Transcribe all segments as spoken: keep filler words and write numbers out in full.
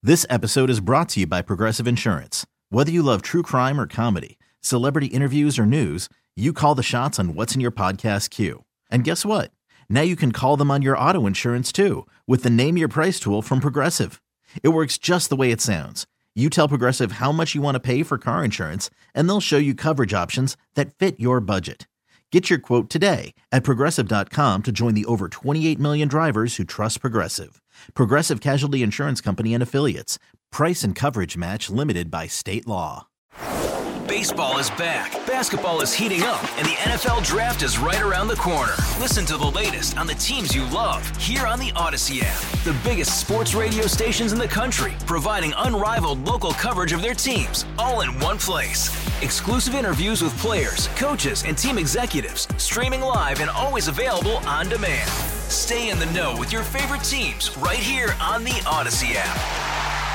This episode is brought to you by Progressive Insurance. Whether you love true crime or comedy, celebrity interviews or news, you call the shots on what's in your podcast queue. And guess what? Now you can call them on your auto insurance too with the Name Your Price tool from Progressive. It works just the way it sounds. You tell Progressive how much you want to pay for car insurance, and they'll show you coverage options that fit your budget. Get your quote today at Progressive dot com to join the over twenty-eight million drivers who trust Progressive. Progressive Casualty Insurance Company and Affiliates. Price and coverage match limited by state law. Baseball is back, basketball is heating up, and the N F L Draft is right around the corner. Listen to the latest on the teams you love here on the Odyssey app. The biggest sports radio stations in the country, providing unrivaled local coverage of their teams, all in one place. Exclusive interviews with players, coaches, and team executives, streaming live and always available on demand. Stay in the know with your favorite teams right here on the Odyssey app.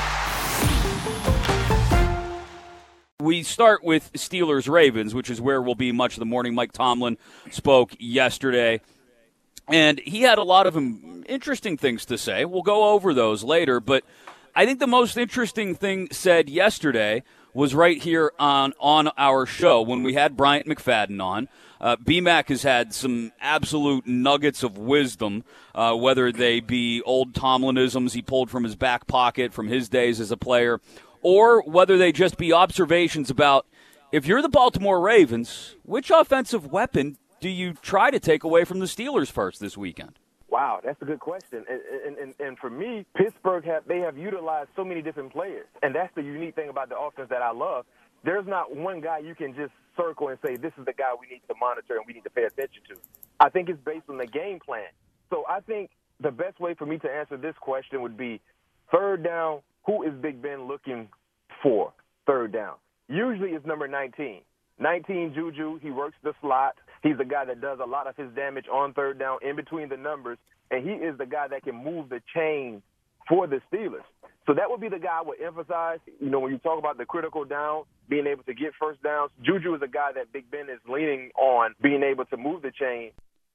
We start with Steelers-Ravens, which is where we'll be much of the morning. Mike Tomlin spoke yesterday, and he had a lot of interesting things to say. We'll go over those later, but I think the most interesting thing said yesterday was right here on, on our show when we had Bryant McFadden on. Uh, B-Mac has had some absolute nuggets of wisdom, uh, whether they be old Tomlinisms he pulled from his back pocket from his days as a player, or whether they just be observations about, if you're the Baltimore Ravens, which offensive weapon do you try to take away from the Steelers first this weekend? Wow, that's a good question. And, and, and, and for me, Pittsburgh, have they have utilized so many different players. And that's the unique thing about the offense that I love. There's not one guy you can just circle and say, this is the guy we need to monitor and we need to pay attention to. I think it's based on the game plan. So I think the best way for me to answer this question would be third down, who is Big Ben looking for third down? Usually it's number nineteen. nineteen, Juju, he works the slot. He's the guy that does a lot of his damage on third down in between the numbers, and he is the guy that can move the chain for the Steelers. So that would be the guy I would emphasize. You know, when you talk about the critical down, being able to get first downs, Juju is a guy that Big Ben is leaning on, being able to move the chain.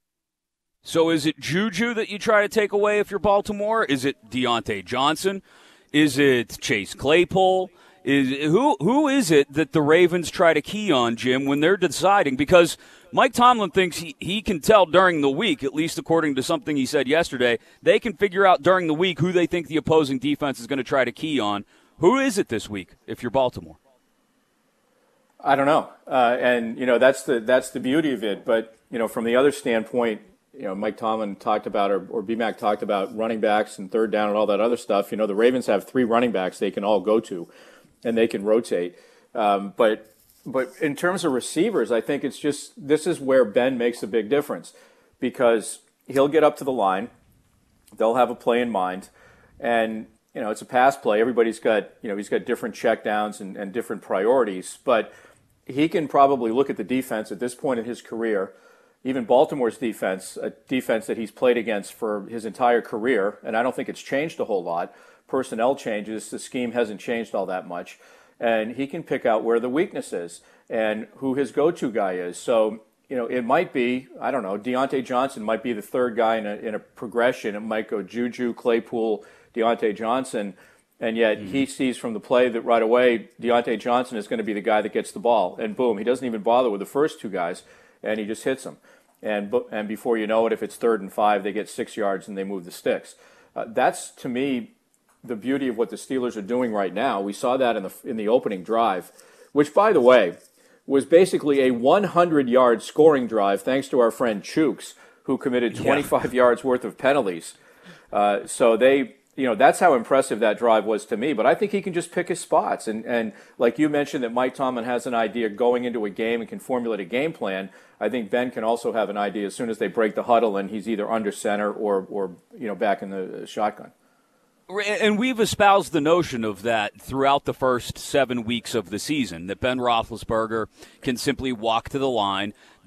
So is it Juju that you try to take away if you're Baltimore? Is it Deontay Johnson? Is it Chase Claypool? Is who who is it that the Ravens try to key on, Jim, when they're deciding? Because Mike Tomlin thinks he, he can tell during the week, at least according to something he said yesterday, they can figure out during the week who they think the opposing defense is going to try to key on. Who is it this week if you're Baltimore? I don't know. Uh, and, you know, that's the that's the beauty of it. But, you know, from the other standpoint, you know, Mike Tomlin talked about, or, or B-Mac talked about running backs and third down and all that other stuff. You know, the Ravens have three running backs they can all go to, and they can rotate. Um, but but in terms of receivers, I think it's just, this is where Ben makes a big difference, because he'll get up to the line, they'll have a play in mind, and, you know, it's a pass play. Everybody's got, you know, he's got different checkdowns and, and different priorities, but he can probably look at the defense at this point in his career, even Baltimore's defense, a defense that he's played against for his entire career, and I don't think it's changed a whole lot. Personnel changes, the scheme hasn't changed all that much, and he can pick out where the weakness is and who his go-to guy is. So, you know, it might be, I don't know, Deontay Johnson might be the third guy in a, in a progression. It might go Juju, Claypool, Deontay Johnson, and yet mm-hmm. he sees from the play that right away Deontay Johnson is going to be the guy that gets the ball, and boom, he doesn't even bother with the first two guys, and he just hits them. And and before you know it, if it's third and five, they get six yards and they move the sticks. Uh, that's, to me, the beauty of what the Steelers are doing right now. We saw that in the in the opening drive, which, by the way, was basically a hundred-yard scoring drive thanks to our friend Chooks, who committed twenty-five yeah. yards worth of penalties. Uh, so they, you know, that's how impressive that drive was to me. But I think he can just pick his spots. And, and like you mentioned, that Mike Tomlin has an idea going into a game and can formulate a game plan. I think Ben can also have an idea as soon as they break the huddle and he's either under center or, or you know, back in the shotgun. And we've espoused the notion of that throughout the first seven weeks of the season, that Ben Roethlisberger can simply walk to the line,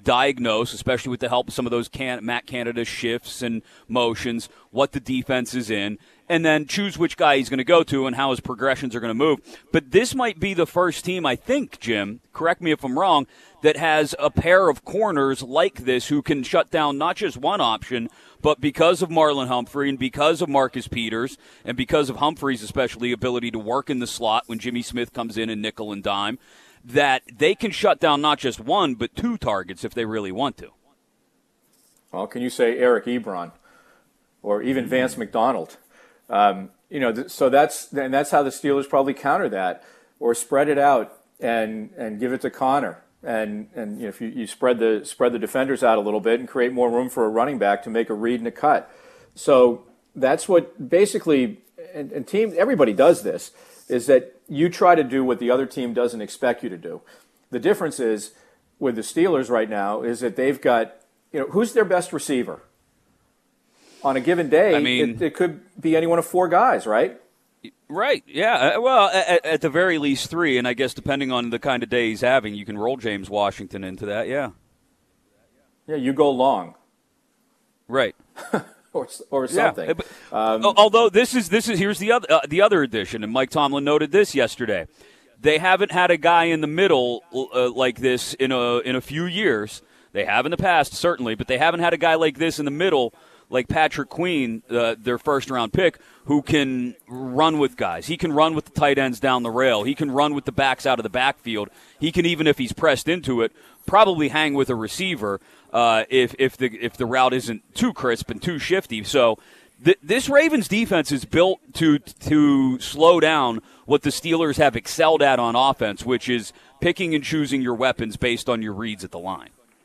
diagnose, especially with the help of some of those can- Matt Canada shifts and motions, what the defense is in, and then choose which guy he's going to go to and how his progressions are going to move. But this might be the first team, I think, Jim, correct me if I'm wrong, that has a pair of corners like this who can shut down not just one option, but because of Marlon Humphrey and because of Marcus Peters and because of Humphrey's especially ability to work in the slot when Jimmy Smith comes in and nickel and dime, that they can shut down not just one but two targets if they really want to. Well, can you say Eric Ebron or even Vance McDonald? Um, you know, so that's and that's how the Steelers probably counter that, or spread it out and and give it to Connor. And and you know, if you, you spread the spread the defenders out a little bit and create more room for a running back to make a read and a cut. So that's what basically, and, and team everybody does this, is that you try to do what the other team doesn't expect you to do. The difference is with the Steelers right now is that they've got, you know, who's their best receiver? On a given day, I mean, it, it could be any one of four guys, right? Right, yeah. Well, at, at the very least three, and I guess depending on the kind of day he's having, you can roll James Washington into that, yeah. Yeah, you go long. Right. or or something. Yeah, but, um, although this is this is here's the other uh, the other addition, and Mike Tomlin noted this yesterday. They haven't had a guy in the middle uh, like this in a in a few years. They have in the past, certainly, but they haven't had a guy like this in the middle, like Patrick Queen, uh, their first-round pick, who can run with guys. He can run with the tight ends down the rail. He can run with the backs out of the backfield. He can, even if he's pressed into it, probably hang with a receiver uh, if if the if the route isn't too crisp and too shifty. So th- this Ravens defense is built to to slow down what the Steelers have excelled at on offense, which is picking and choosing your weapons based on your reads at the line.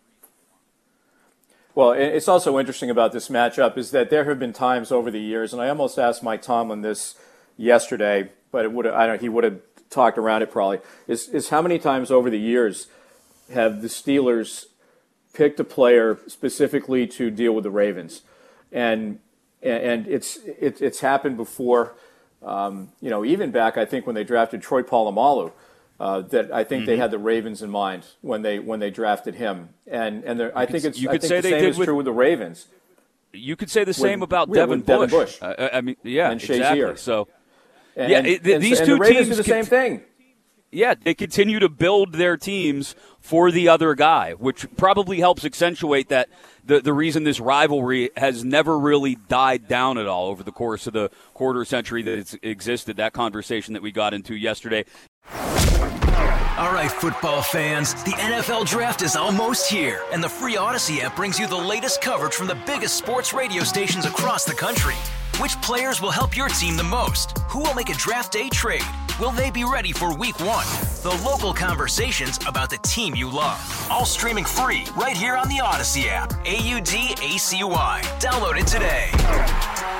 Well, it's also interesting about this matchup is that there have been times over the years, and I almost asked Mike Tomlin this yesterday, but it would I don't he would have talked around it probably. Is is how many times over the years have the Steelers picked a player specifically to deal with the Ravens, and and it's it, it's happened before. Um, you know, even back I think when they drafted Troy Polamalu. Uh, that I think mm-hmm. they had the Ravens in mind when they when they drafted him, and and I think it's you I could think say the they same did is with, true with the Ravens. You could say the same with, about yeah, Devin, with Devin Bush. Bush. I, I mean, yeah, and exactly. Shazier. So, and, yeah, and, it, and, these and two the Ravens teams do the same thing. Yeah, they continue to build their teams for the other guy, which probably helps accentuate that the the reason this rivalry has never really died down at all over the course of the quarter century that it's existed. That conversation that we got into yesterday. All right, football fans, the N F L Draft is almost here, and the free Odyssey app brings you the latest coverage from the biggest sports radio stations across the country. Which players will help your team the most? Who will make a draft day trade? Will they be ready for week one? The local conversations about the team you love. All streaming free right here on the Odyssey app. A U D A C Y. Download it today.